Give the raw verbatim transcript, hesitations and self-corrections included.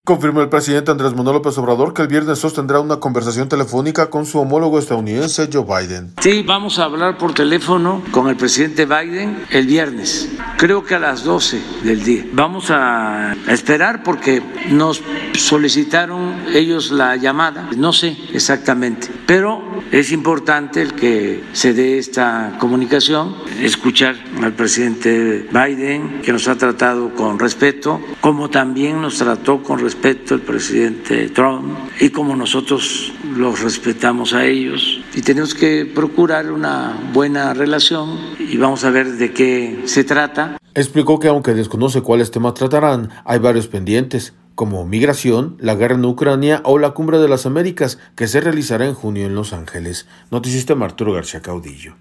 Confirmó el presidente Andrés Manuel López Obrador que el viernes sostendrá una conversación telefónica con su homólogo estadounidense Joe Biden. Sí, vamos a hablar por teléfono con el presidente Biden el viernes, creo que a las doce del día. Vamos a esperar porque nos solicitaron ellos la llamada, no sé exactamente, pero es importante el que se dé esta comunicación, escuchar al presidente Biden, que nos ha tratado con respeto, como también nos trató con respeto respeto al presidente Trump y como nosotros los respetamos a ellos, y tenemos que procurar una buena relación y vamos a ver de qué se trata. Explicó que aunque desconoce cuáles temas tratarán, hay varios pendientes, como migración, la guerra en Ucrania o la Cumbre de las Américas, que se realizará en junio en Los Ángeles. Noticista Arturo García Caudillo.